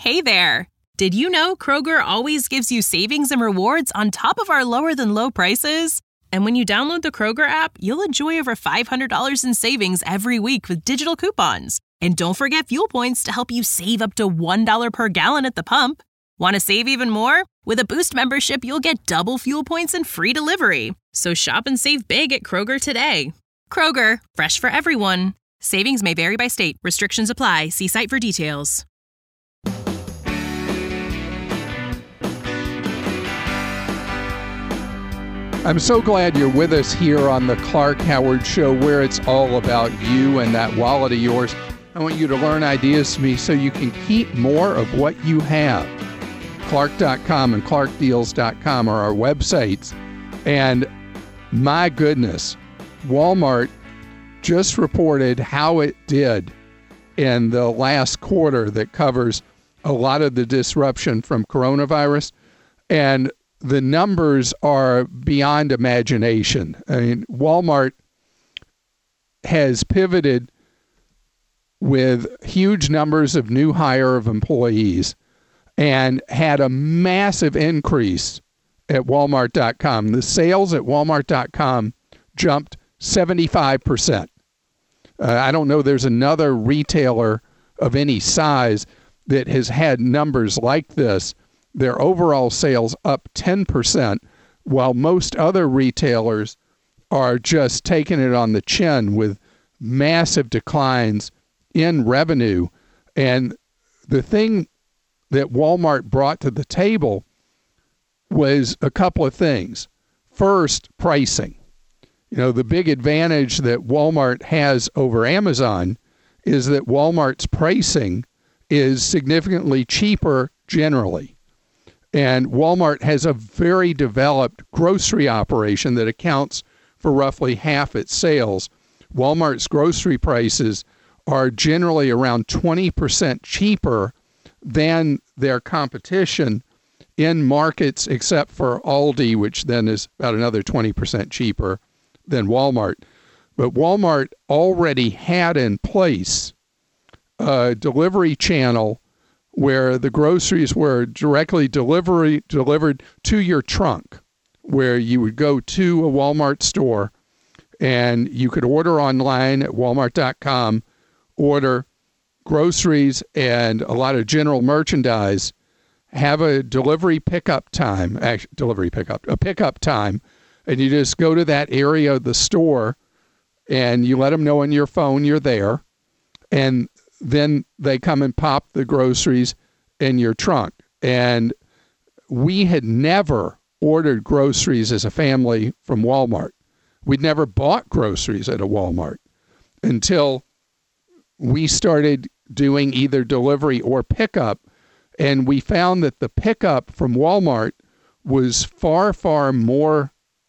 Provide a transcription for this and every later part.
Hey there! Did you know Kroger always gives you savings and rewards on top of our lower-than-low prices? And when you download the Kroger app, you'll enjoy over $500 in savings every week with digital coupons. And don't forget fuel points to help you save up to $1 per gallon at the pump. Want to save even more? With a Boost membership, you'll get double fuel points and free delivery. So shop and save big at Kroger today. Kroger, fresh for everyone. Savings may vary by state. Restrictions apply. See site for details. I'm so glad you're with us here on the Clark Howard Show, where it's all about you and that wallet of yours. I want you to learn ideas from me so you can keep more of what you have. Clark.com and ClarkDeals.com are our websites. And my goodness, Walmart just reported how it did in the last quarter that covers a lot of the disruption from coronavirus. And the numbers are beyond imagination. I mean, Walmart has pivoted with huge numbers of new hire of employees and had a massive increase at Walmart.com. The sales at Walmart.com jumped 75%. I don't know there's another retailer of any size that has had numbers like this. Their overall sales up 10%, while most other retailers are just taking it on the chin with massive declines in revenue. And the thing that Walmart brought to the table was a couple of things. First, pricing. You know, the big advantage that Walmart has over Amazon is that Walmart's pricing is significantly cheaper generally. And Walmart has a very developed grocery operation that accounts for roughly half its sales. Walmart's grocery prices are generally around 20% cheaper than their competition in markets, except for Aldi, which then is about another 20% cheaper than Walmart. But Walmart already had in place a delivery channel where the groceries were directly delivered to your trunk, where you would go to a Walmart store and you could order online at Walmart.com, order groceries and a lot of general merchandise, have a pickup time, and you just go to that area of the store and you let them know on your phone you're there, and then they come and pop the groceries in your trunk. And we had never ordered groceries as a family from Walmart. We'd never bought groceries at a Walmart until we started doing either delivery or pickup. And we found that the pickup from Walmart was far, far more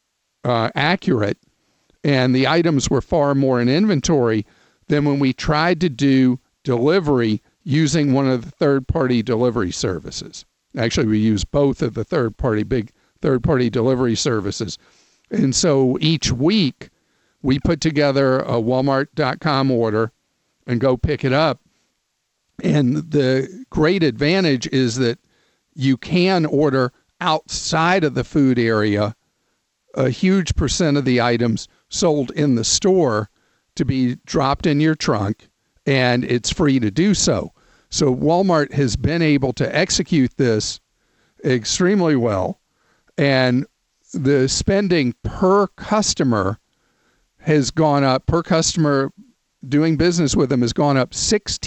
accurate, and the items were far more in inventory than when we tried to do delivery using one of the third-party delivery services. Actually, we use both of the big third-party delivery services. And so each week, we put together a Walmart.com order and go pick it up. And the great advantage is that you can order outside of the food area a huge percent of the items sold in the store to be dropped in your trunk, and it's free to do so. So Walmart has been able to execute this extremely well, and the spending per customer has gone up, per customer doing business with them has gone up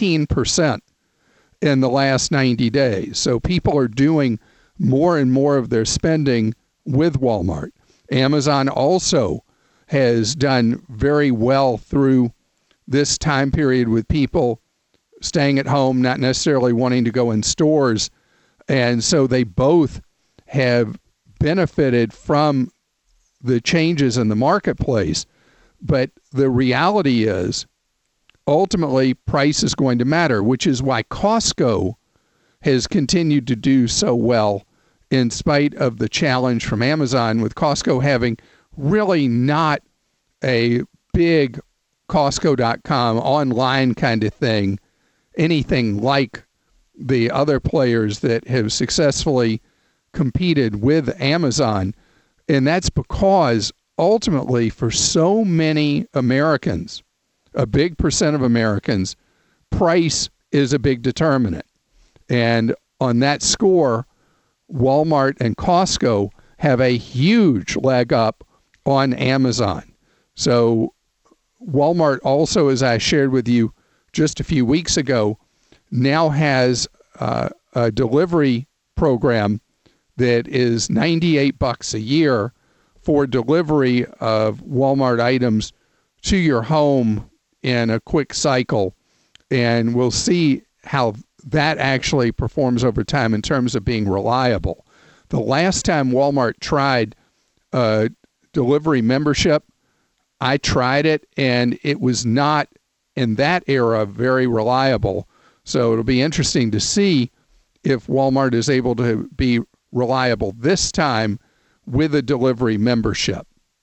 16% in the last 90 days. So people are doing more and more of their spending with Walmart. Amazon also has done very well through this time period with people staying at home, not necessarily wanting to go in stores. And so they both have benefited from the changes in the marketplace. But the reality is, ultimately, price is going to matter, which is why Costco has continued to do so well in spite of the challenge from Amazon, with Costco having really not a big Costco.com online kind of thing, anything like the other players that have successfully competed with Amazon. And that's because ultimately for so many Americans, a big percent of Americans, price is a big determinant. And on that score, Walmart and Costco have a huge leg up on Amazon. So Walmart also, as I shared with you just a few weeks ago, now has a delivery program that is $98 a year for delivery of Walmart items to your home in a quick cycle. And we'll see how that actually performs over time in terms of being reliable. The last time Walmart tried delivery membership, I tried it, and it was not, in that era, very reliable. So it'll be interesting to see if Walmart is able to be reliable this time with a delivery membership.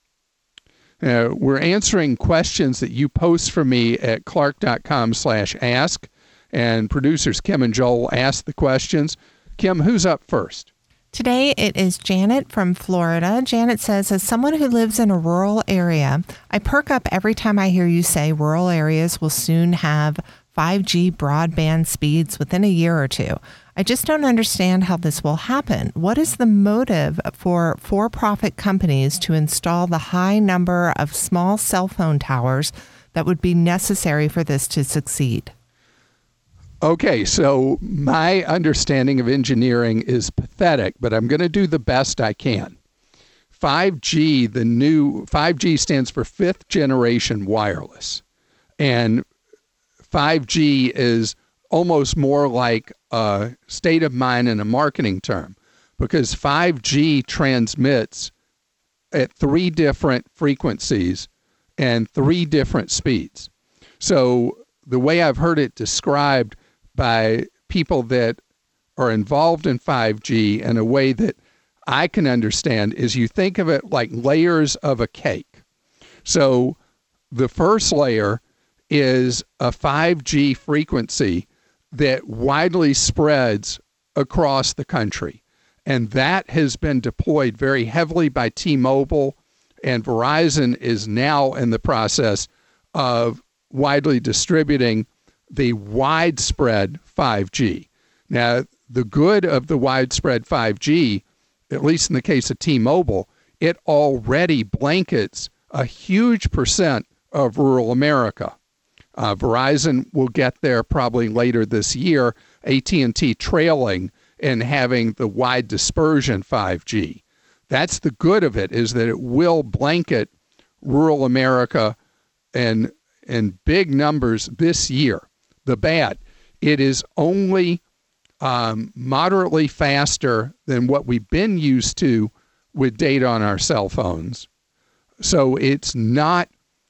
We're answering questions that you post for me at clark.com/ask, and producers Kim and Joel ask the questions. Kim, who's up first? Today it is Janet from Florida. Janet says, as someone who lives in a rural area, I perk up every time I hear you say rural areas will soon have 5G broadband speeds within a year or two. I just don't understand how this will happen. What is the motive for for-profit companies to install the high number of small cell phone towers that would be necessary for this to succeed? Okay, so my understanding of engineering is pathetic, but I'm going to do the best I can. 5G, the new 5G stands for fifth generation wireless. And 5G is almost more like a state of mind and a marketing term, because 5G transmits at 3 different frequencies and 3 different speeds. So the way I've heard it described by people that are involved in 5G in a way that I can understand is you think of it like layers of a cake. So the first layer is a 5G frequency that widely spreads across the country. And that has been deployed very heavily by T-Mobile, and Verizon is now in the process of widely distributing the widespread 5G. Now, the good of the widespread 5G, at least in the case of T-Mobile, it already blankets a huge percent of rural America. Verizon will get there probably later this year, AT&T trailing and having the wide dispersion 5G. That's the good of it, is that it will blanket rural America in big numbers this year. The bad, it is only moderately faster than what we've been used to with data on our cell phones. So it's not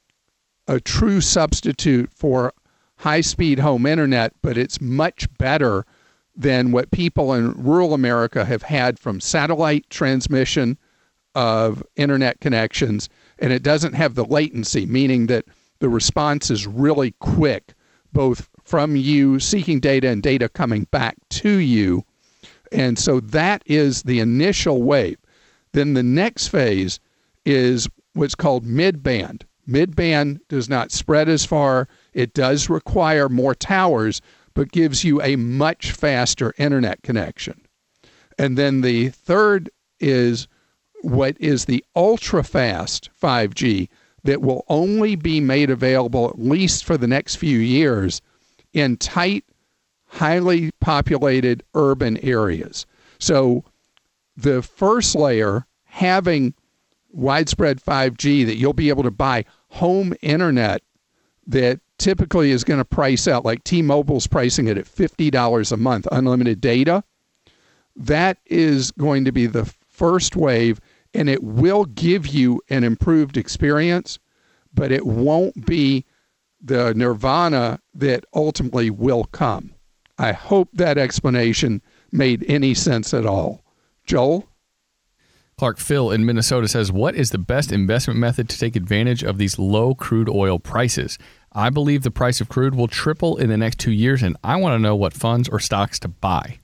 a true substitute for high-speed home internet, but it's much better than what people in rural America have had from satellite transmission of internet connections, and it doesn't have the latency, meaning that the response is really quick, both from you seeking data and data coming back to you. And so that is the initial wave. Then the next phase is what's called mid-band. Mid-band does not spread as far. It does require more towers, but gives you a much faster internet connection. And then the third is what is the ultra-fast 5G that will only be made available, at least for the next few years, in tight, highly populated urban areas. So the first layer, having widespread 5G that you'll be able to buy home internet that typically is going to price out, like T-Mobile's pricing it at $50 a month, unlimited data. That is going to be the first wave, and it will give you an improved experience, but it won't be the nirvana that ultimately will come. I hope that explanation made any sense at all. Joel? Clark, Phil in Minnesota says, what is the best investment method to take advantage of these low crude oil prices? I believe the price of crude will triple in the next 2 years, and I want to know what funds or stocks to buy.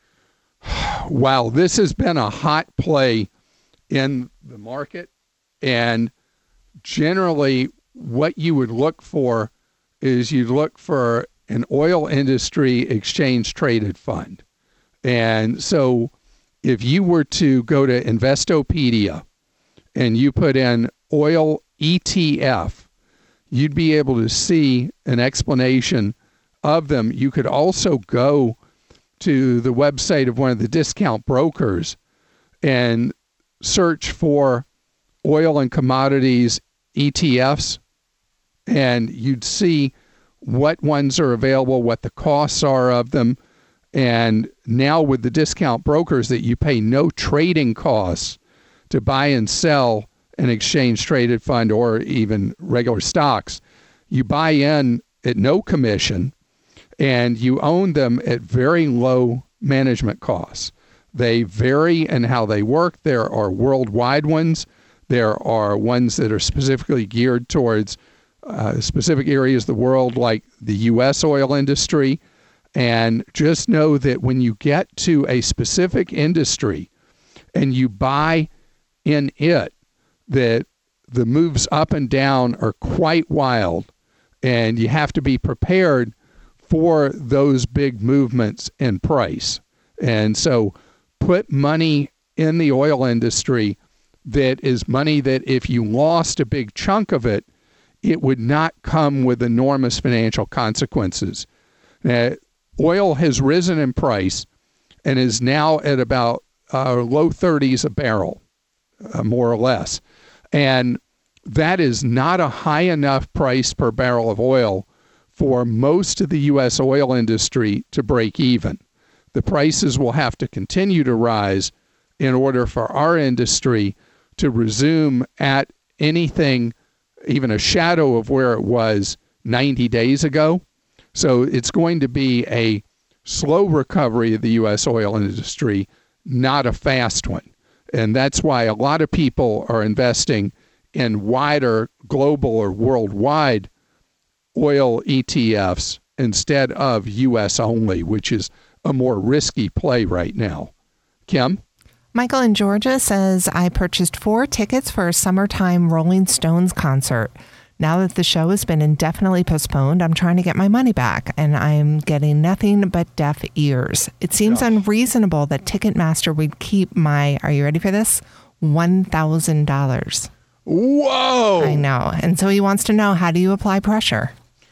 Wow, this has been a hot play in the market. And generally, what you would look for is you'd look for an oil industry exchange traded fund. And so if you were to go to Investopedia and you put in oil ETF, you'd be able to see an explanation of them. You could also go to the website of one of the discount brokers and search for oil and commodities ETFs, and you'd see what ones are available, what the costs are of them. And now with the discount brokers that you pay no trading costs to buy and sell an exchange traded fund or even regular stocks, you buy in at no commission and you own them at very low management costs. They vary in how they work. There are worldwide ones. There are ones that are specifically geared towards specific areas of the world, like the U.S. oil industry. And just know that when you get to a specific industry and you buy in it, that the moves up and down are quite wild, and you have to be prepared for those big movements in price. And so put money in the oil industry that is money that if you lost a big chunk of it, it would not come with enormous financial consequences. Oil has risen in price and is now at about low 30s a barrel, more or less. And that is not a high enough price per barrel of oil for most of the U.S. oil industry to break even. The prices will have to continue to rise in order for our industry to resume at anything, even a shadow of where it was 90 days ago. So it's going to be a slow recovery of the U.S. oil industry, not a fast one. And that's why a lot of people are investing in wider global or worldwide oil ETFs instead of U.S. only, which is a more risky play right now. Kim? Michael in Georgia says, I purchased 4 tickets for a summertime Rolling Stones concert. Now that the show has been indefinitely postponed, I'm trying to get my money back, and I'm getting nothing but deaf ears. It seems unreasonable that Ticketmaster would keep my, are you ready for this? $1,000. Whoa! I know. And so he wants to know, how do you apply pressure?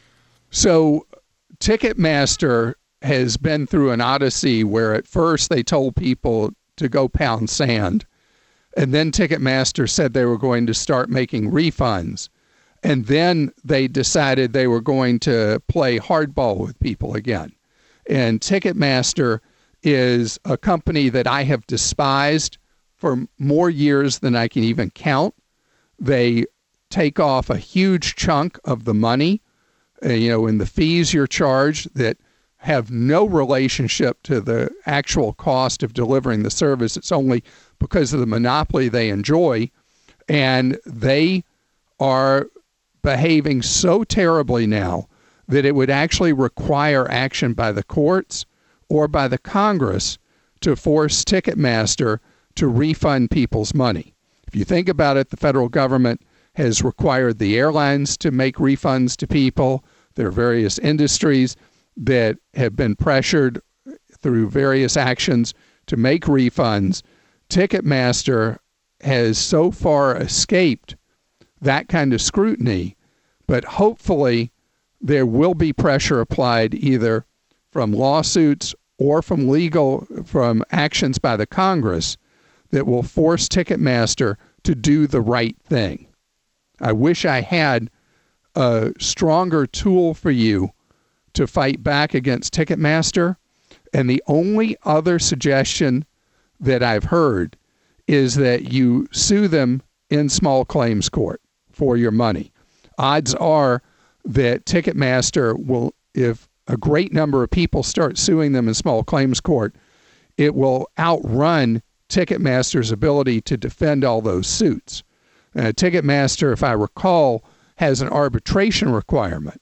So Ticketmaster has been through an odyssey where at first they told people to go pound sand, and then Ticketmaster said they were going to start making refunds. And then they decided they were going to play hardball with people again. And Ticketmaster is a company that I have despised for more years than I can even count. They take off a huge chunk of the money, in the fees you're charged that have no relationship to the actual cost of delivering the service. It's only because of the monopoly they enjoy. And they are behaving so terribly now that it would actually require action by the courts or by the Congress to force Ticketmaster to refund people's money. If you think about it, the federal government has required the airlines to make refunds to people. There are various industries that have been pressured through various actions to make refunds. Ticketmaster has so far escaped that kind of scrutiny, but hopefully there will be pressure applied either from lawsuits or from actions by the Congress that will force Ticketmaster to do the right thing. I wish I had a stronger tool for you to fight back against Ticketmaster, and the only other suggestion that I've heard is that you sue them in small claims court for your money. Odds are that Ticketmaster will, if a great number of people start suing them in small claims court, it will outrun Ticketmaster's ability to defend all those suits. Ticketmaster, if I recall, has an arbitration requirement.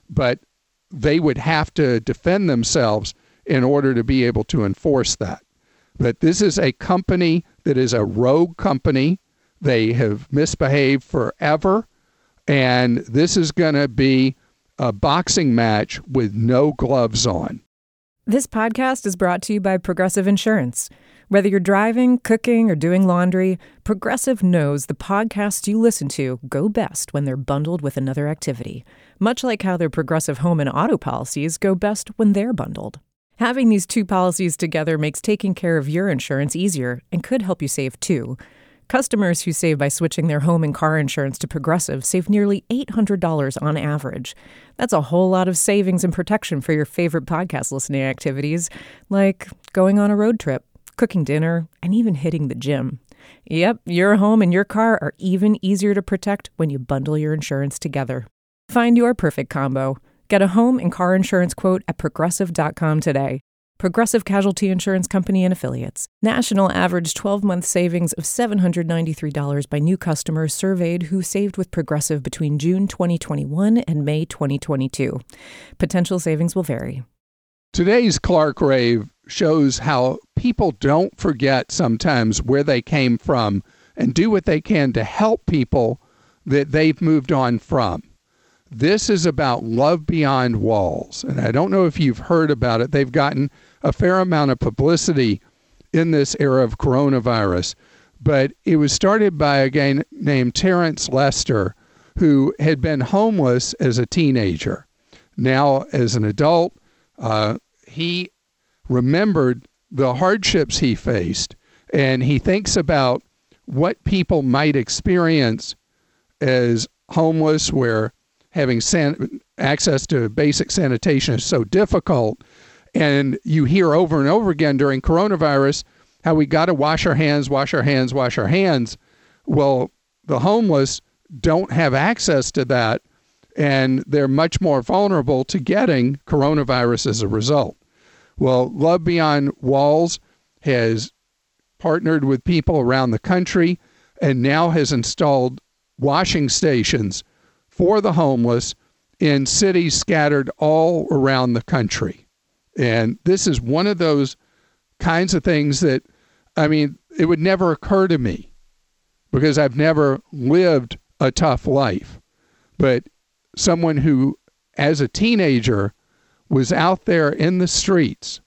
but they would have to defend themselves in order to be able to enforce that. But this is a company that is a rogue company. They have misbehaved forever, and this is going to be a boxing match with no gloves on. This podcast is brought to you by Progressive Insurance. Whether you're driving, cooking, or doing laundry, Progressive knows the podcasts you listen to go best when they're bundled with another activity, much like how their Progressive home and auto policies go best when they're bundled. Having these two policies together makes taking care of your insurance easier and could help you save too. Customers who save by switching their home and car insurance to Progressive save nearly $800 on average. That's a whole lot of savings and protection for your favorite podcast listening activities, like going on a road trip, cooking dinner, and even hitting the gym. Yep, your home and your car are even easier to protect when you bundle your insurance together. Find your perfect combo. Get a home and car insurance quote at Progressive.com today. Progressive Casualty Insurance Company and Affiliates. National average 12-month savings of $793 by new customers surveyed who saved with Progressive between June 2021 and May 2022. Potential savings will vary. Today's Clark Rave shows how people don't forget sometimes where they came from and do what they can to help people that they've moved on from. This is about Love Beyond Walls, and I don't know if you've heard about it. They've gotten a fair amount of publicity in this era of coronavirus, but it was started by a guy named Terrence Lester, who had been homeless as a teenager. Now, as an adult, he remembered the hardships he faced, and he thinks about what people might experience as homeless, where having access to basic sanitation is so difficult. And you hear over and over again during coronavirus how we got to wash our hands, wash our hands, wash our hands. Well, the homeless don't have access to that, and they're much more vulnerable to getting coronavirus as a result. Well, Love Beyond Walls has partnered with people around the country and now has installed washing stations for the homeless in cities scattered all around the country. And this is one of those kinds of things that, it would never occur to me because I've never lived a tough life. But someone who, as a teenager, was out there in the streets,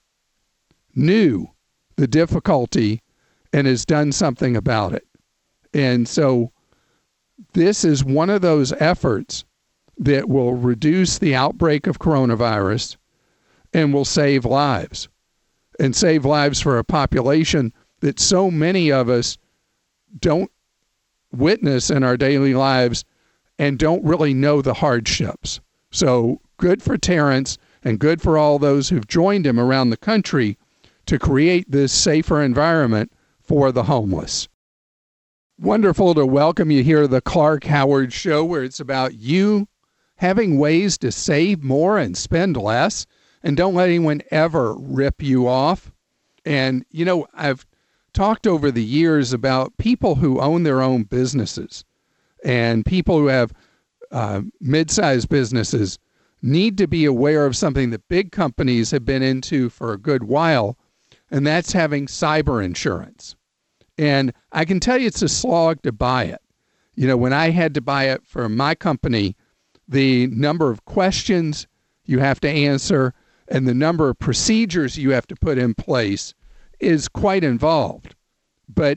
knew the difficulty, and has done something about it. And so this is one of those efforts that will reduce the outbreak of coronavirus and will save lives, and save lives for a population that so many of us don't witness in our daily lives and don't really know the hardships. So good for Terrence and good for all those who've joined him around the country to create this safer environment for the homeless. Wonderful to welcome you here to the Clark Howard Show, where it's about you having ways to save more and spend less, and don't let anyone ever rip you off. And, I've talked over the years about people who own their own businesses, and people who have mid-sized businesses need to be aware of something that big companies have been into for a good while, and that's having cyber insurance. And I can tell you it's a slog to buy it. When I had to buy it for my company, the number of questions you have to answer and the number of procedures you have to put in place is quite involved. But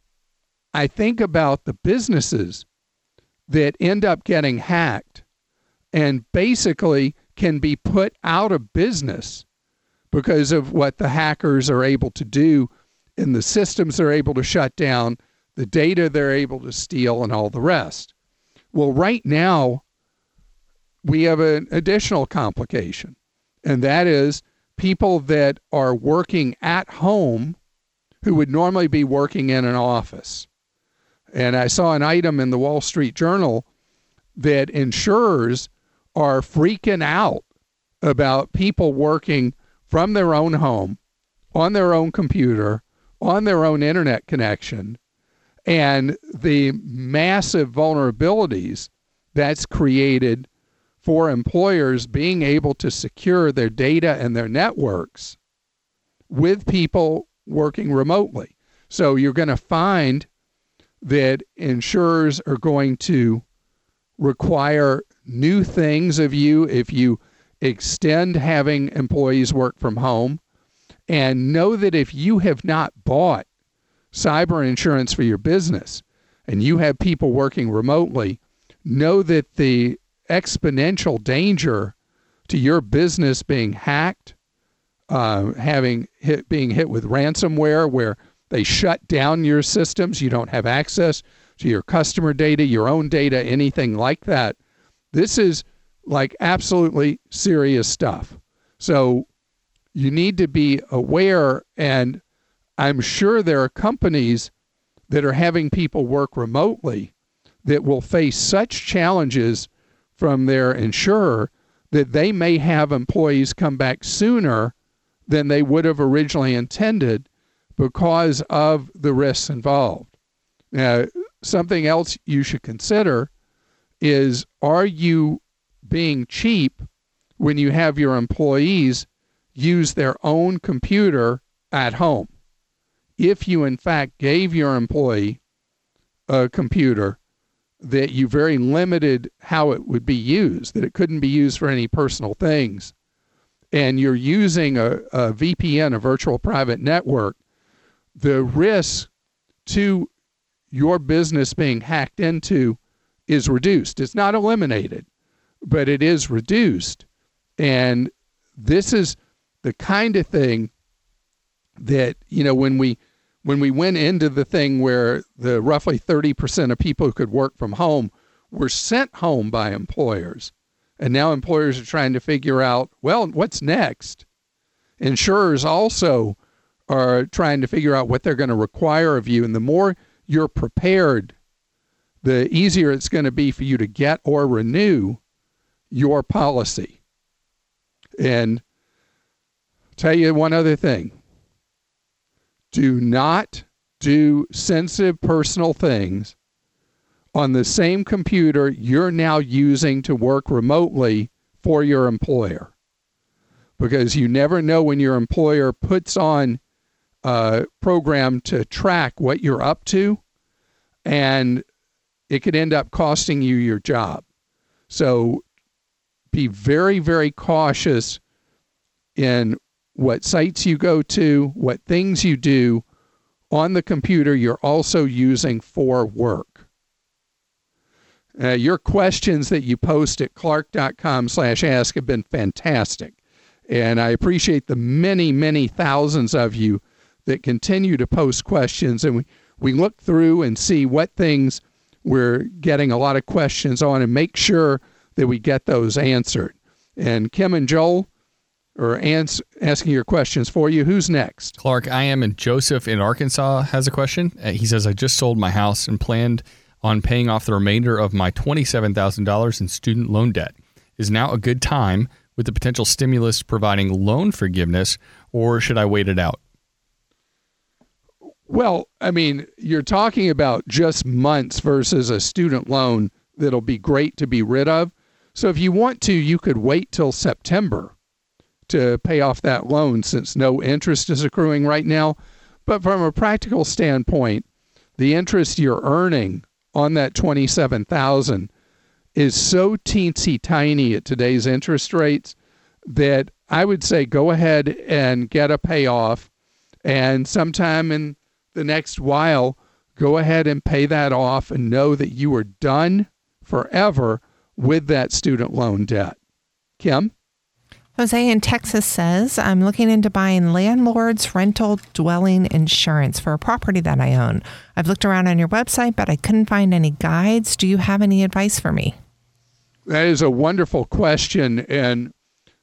I think about the businesses that end up getting hacked and basically can be put out of business because of what the hackers are able to do and the systems they're able to shut down, the data they're able to steal, and all the rest. Well, right now, we have an additional complication, and that is people that are working at home who would normally be working in an office. And I saw an item in the Wall Street Journal that insurers are freaking out about people working from their own home, on their own computer, on their own internet connection, and the massive vulnerabilities that's created for employers being able to secure their data and their networks with people working remotely. So you're going to find that insurers are going to require new things of you if you extend having employees work from home. And know that if you have not bought cyber insurance for your business and you have people working remotely, know that the exponential danger to your business being hacked, being hit with ransomware where they shut down your systems, you don't have access to your customer data, your own data, anything like that. This is like absolutely serious stuff. So you need to be aware, and I'm sure there are companies that are having people work remotely that will face such challenges from their insurer that they may have employees come back sooner than they would have originally intended because of the risks involved. Now, something else you should consider is, are you being cheap when you have your employees use their own computer at home? If you, in fact, gave your employee a computer that you very limited how it would be used, that it couldn't be used for any personal things, and you're using a VPN, a virtual private network, the risk to your business being hacked into is reduced. It's not eliminated, but it is reduced. And this is the kind of thing that, when we went into the thing where the roughly 30% of people who could work from home were sent home by employers, and now employers are trying to figure out, well, what's next? Insurers also are trying to figure out what they're going to require of you, and the more you're prepared, the easier it's going to be for you to get or renew your policy. And tell you one other thing. Do not do sensitive personal things on the same computer you're now using to work remotely for your employer. Because you never know when your employer puts on a program to track what you're up to, and it could end up costing you your job. So be very, very cautious in what sites you go to, what things you do on the computer you're also using for work. Your questions that you post at clark.com/ask have been fantastic. And I appreciate the many, many thousands of you that continue to post questions. And we look through and see what things we're getting a lot of questions on and make sure that we get those answered. And Kim and Joel are asking your questions for you. Who's next? Clark, I am, and Joseph in Arkansas has a question. He says, I just sold my house and planned on paying off the remainder of my $27,000 in student loan debt. Is now a good time with the potential stimulus providing loan forgiveness, or should I wait it out? Well, I mean, you're talking about just months versus a student loan that'll be great to be rid of. So if you want to, you could wait till September to pay off that loan since no interest is accruing right now. But from a practical standpoint, the interest you're earning on that $27,000 is so teensy tiny at today's interest rates that I would say go ahead and get a payoff, and sometime in the next while, go ahead and pay that off and know that you are done forever with that student loan debt. Kim? Jose in Texas says, I'm looking into buying landlord's rental dwelling insurance for a property that I own. I've looked around on your website, but I couldn't find any guides. Do you have any advice for me? That is a wonderful question. And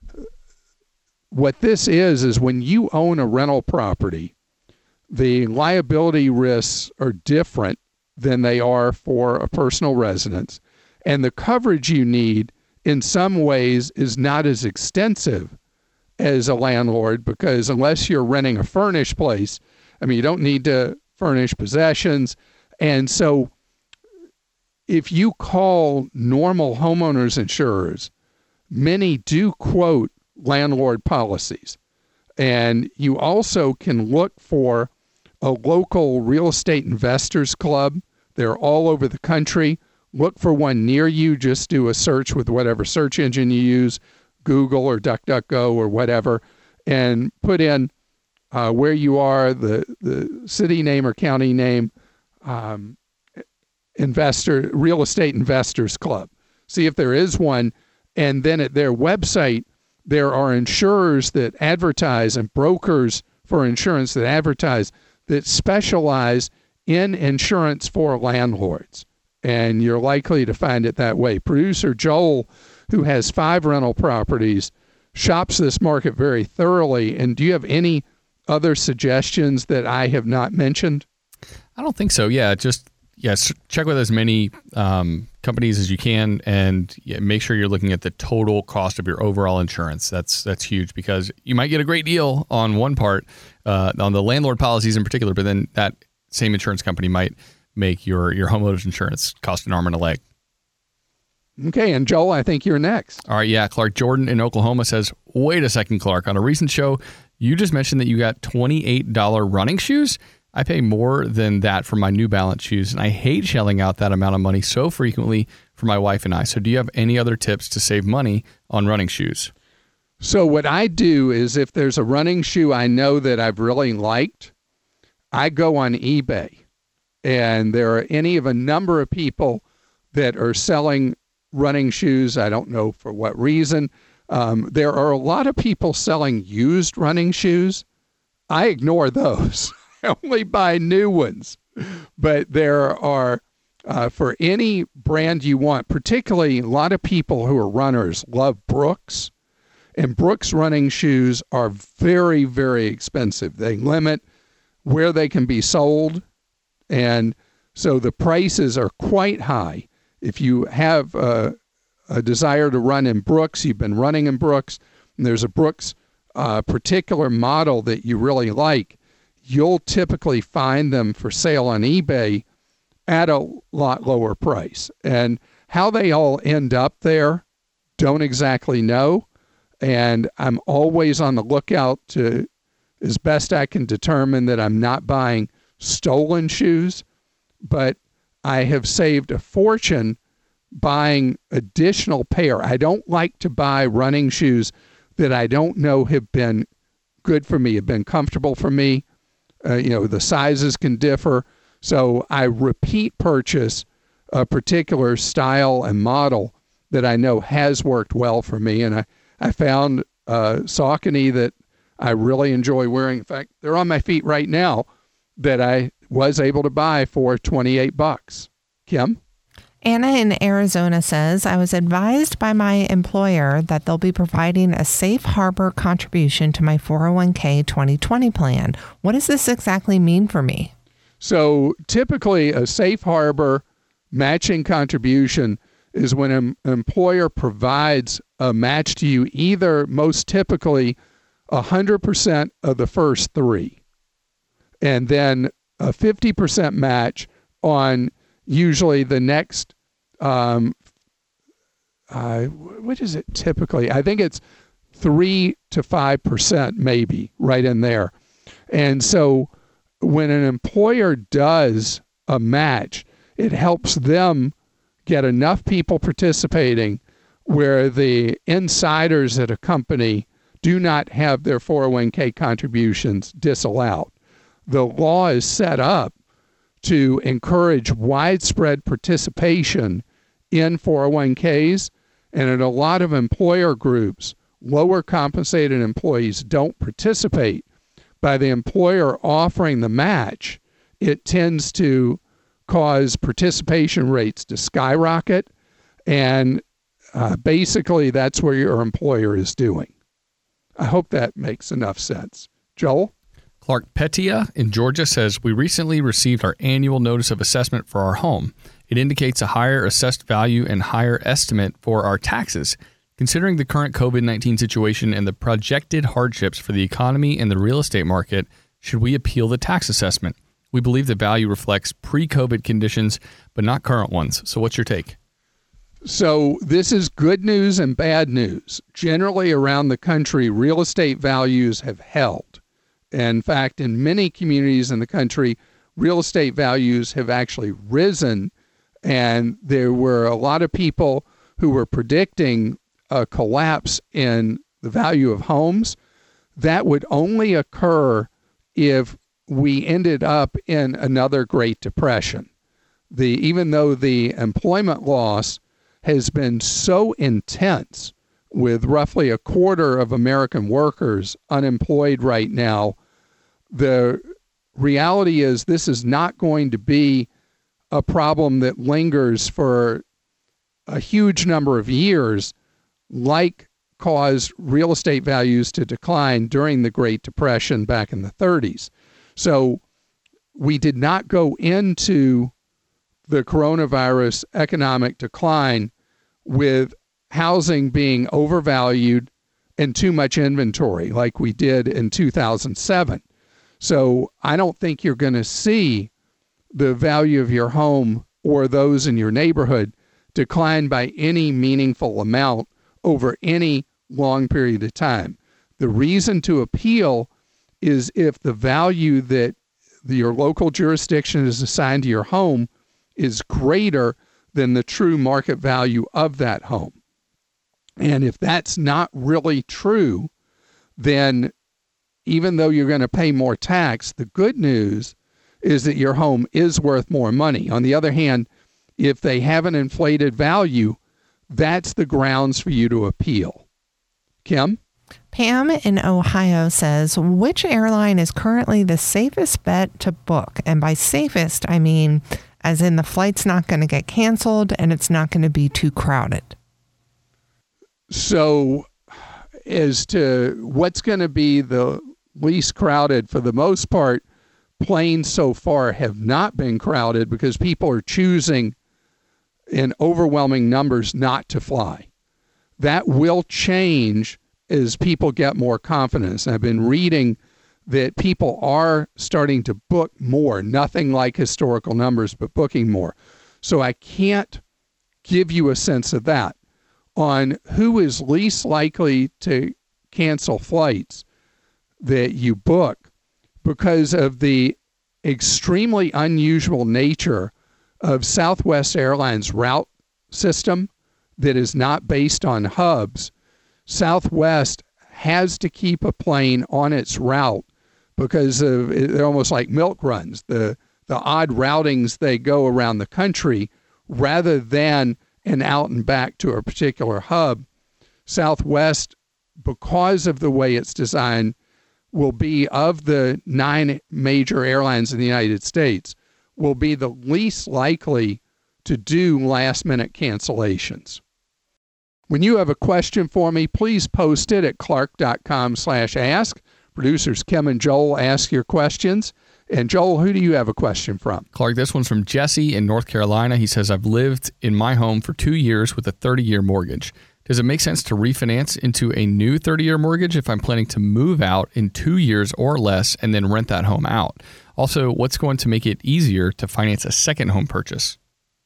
what this is when you own a rental property, the liability risks are different than they are for a personal residence. And the coverage you need in some ways is not as extensive as a landlord, because unless you're renting a furnished place, I mean, you don't need to furnish possessions. And so if you call normal homeowners insurers many do quote landlord policies. And you also can look for a local real estate investors club. They're all over the country. Look for one near you. Just do a search with whatever search engine you use, Google or DuckDuckGo or whatever, and put in where you are, the city name or county name, real estate investors club. See if there is one. And then at their website, there are insurers that advertise and brokers for insurance that advertise that specialize in insurance for landlords. And you're likely to find it that way. Producer Joel, who has 5 rental properties, shops this market very thoroughly. And do you have any other suggestions that I have not mentioned? I don't think so. Yeah, check with as many companies as you can, and make sure you're looking at the total cost of your overall insurance. That's huge, because you might get a great deal on one part, on the landlord policies in particular, but then that same insurance company might make your homeowner's insurance cost an arm and a leg. Okay, and Joel, I think you're next. All right, yeah. Clark Jordan in Oklahoma says, wait a second, Clark. On a recent show, you just mentioned that you got $28 running shoes. I pay more than that for my New Balance shoes, and I hate shelling out that amount of money so frequently for my wife and I. So do you have any other tips to save money on running shoes? So what I do is, if there's a running shoe I know that I've really liked, I go on eBay. And there are any of a number of people that are selling running shoes. I don't know for what reason. There are a lot of people selling used running shoes. I ignore those. I only buy new ones. But there are, for any brand you want, particularly a lot of people who are runners love Brooks. And Brooks running shoes are very, very expensive. They limit where they can be sold. And so the prices are quite high. If you have a desire to run in Brooks, you've been running in Brooks, and there's a Brooks particular model that you really like, you'll typically find them for sale on eBay at a lot lower price. And how they all end up there, don't exactly know. And I'm always on the lookout to, as best I can determine, that I'm not buying stolen shoes, but I have saved a fortune buying additional pair. I don't like to buy running shoes that I don't know have been good for me, have been comfortable for me. The sizes can differ. So I repeat purchase a particular style and model that I know has worked well for me. And I found Saucony that I really enjoy wearing. In fact, they're on my feet right now, that I was able to buy for $28. Kim? Anna in Arizona says, I was advised by my employer that they'll be providing a safe harbor contribution to my 401k 2020 plan. What does this exactly mean for me? So typically a safe harbor matching contribution is when an employer provides a match to you, either most typically 100% of the first 3. And then a 50% match on usually the next, what is it typically? I think it's 3 to 5% maybe, right in there. And so when an employer does a match, it helps them get enough people participating where the insiders at a company do not have their 401k contributions disallowed. The law is set up to encourage widespread participation in 401ks, and in a lot of employer groups, lower compensated employees don't participate. By the employer offering the match, it tends to cause participation rates to skyrocket, and basically that's what your employer is doing. I hope that makes enough sense. Joel? Clark Pettia in Georgia says, we recently received our annual notice of assessment for our home. It indicates a higher assessed value and higher estimate for our taxes. Considering the current COVID-19 situation and the projected hardships for the economy and the real estate market, should we appeal the tax assessment? We believe the value reflects pre-COVID conditions, but not current ones. So what's your take? So this is good news and bad news. Generally around the country, real estate values have held. In fact, in many communities in the country, real estate values have actually risen. And there were a lot of people who were predicting a collapse in the value of homes. That would only occur if we ended up in another Great Depression. Even though the employment loss has been so intense, with roughly a quarter of American workers unemployed right now, the reality is this is not going to be a problem that lingers for a huge number of years, like caused real estate values to decline during the Great Depression back in the 30s. So we did not go into the coronavirus economic decline with housing being overvalued and too much inventory like we did in 2007. So I don't think you're going to see the value of your home or those in your neighborhood decline by any meaningful amount over any long period of time. The reason to appeal is if the value that your local jurisdiction is assigned to your home is greater than the true market value of that home. And if that's not really true, then even though you're going to pay more tax, the good news is that your home is worth more money. On the other hand, if they have an inflated value, that's the grounds for you to appeal. Kim? Pam in Ohio says, which airline is currently the safest bet to book? And by safest, I mean as in the flight's not going to get canceled and it's not going to be too crowded. So as to what's going to be the least crowded, for the most part, planes so far have not been crowded because people are choosing in overwhelming numbers not to fly. That will change as people get more confidence. I've been reading that people are starting to book more, nothing like historical numbers, but booking more. So I can't give you a sense of that. On who is least likely to cancel flights that you book, because of the extremely unusual nature of Southwest Airlines' route system that is not based on hubs, Southwest has to keep a plane on its route because they're almost like milk runs, the odd routings they go around the country rather than an out and back to a particular hub. Southwest, because of the way it's designed, will be, of the 9 major airlines in the United States, will be the least likely to do last-minute cancellations. When you have a question for me, please post it at clark.com/ask. Producers Kim and Joel ask your questions. And Joel, who do you have a question from? Clark, this one's from Jesse in North Carolina. He says, I've lived in my home for 2 years with a 30-year mortgage. Does it make sense to refinance into a new 30-year mortgage if I'm planning to move out in 2 years or less and then rent that home out? Also, what's going to make it easier to finance a second home purchase?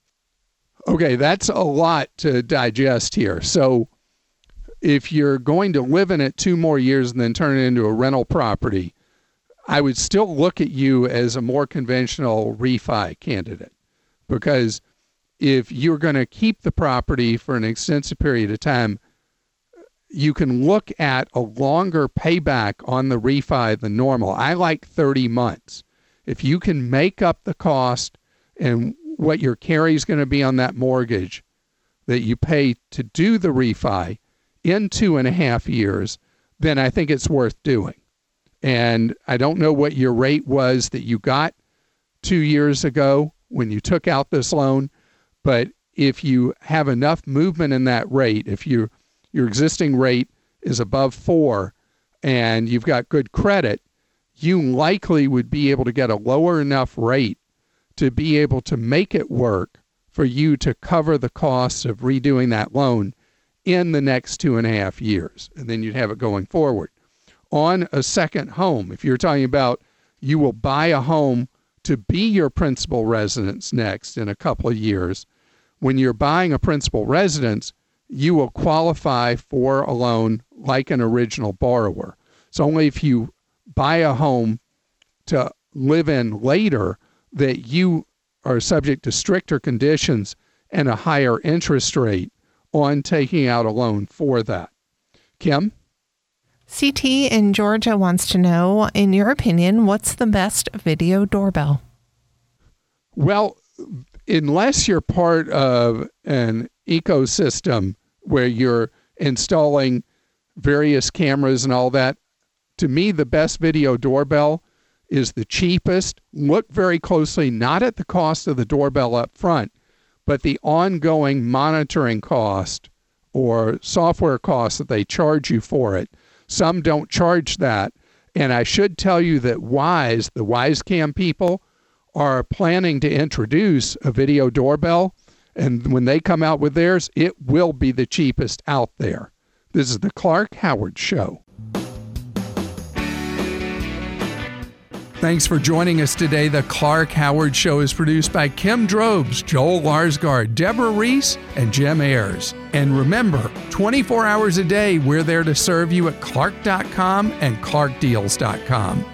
Okay, that's a lot to digest here. So if you're going to live in it 2 more years and then turn it into a rental property, I would still look at you as a more conventional refi candidate, because if you're going to keep the property for an extensive period of time, you can look at a longer payback on the refi than normal. I like 30 months. If you can make up the cost and what your carry is going to be on that mortgage that you pay to do the refi in 2.5 years, then I think it's worth doing. And I don't know what your rate was that you got 2 years ago when you took out this loan, but if you have enough movement in that rate, if your existing rate is above 4 and you've got good credit, you likely would be able to get a lower enough rate to be able to make it work for you to cover the costs of redoing that loan in the next 2.5 years. And then you'd have it going forward. On a second home, if you're talking about you will buy a home to be your principal residence next in a couple of years, when you're buying a principal residence, you will qualify for a loan like an original borrower. It's only if you buy a home to live in later that you are subject to stricter conditions and a higher interest rate on taking out a loan for that. Kim? CT in Georgia wants to know, in your opinion, what's the best video doorbell? Well, unless you're part of an ecosystem where you're installing various cameras and all that, to me, the best video doorbell is the cheapest. Look very closely, not at the cost of the doorbell up front, but the ongoing monitoring cost or software costs that they charge you for it. Some don't charge that. And I should tell you that Wyze, the WyzeCam people, are planning to introduce a video doorbell. And when they come out with theirs, it will be the cheapest out there. This is the Clark Howard Show. Thanks for joining us today. The Clark Howard Show is produced by Kim Drobes, Joel Larsgaard, Deborah Reese, and Jim Ayers. And remember, 24 hours a day, we're there to serve you at Clark.com and ClarkDeals.com.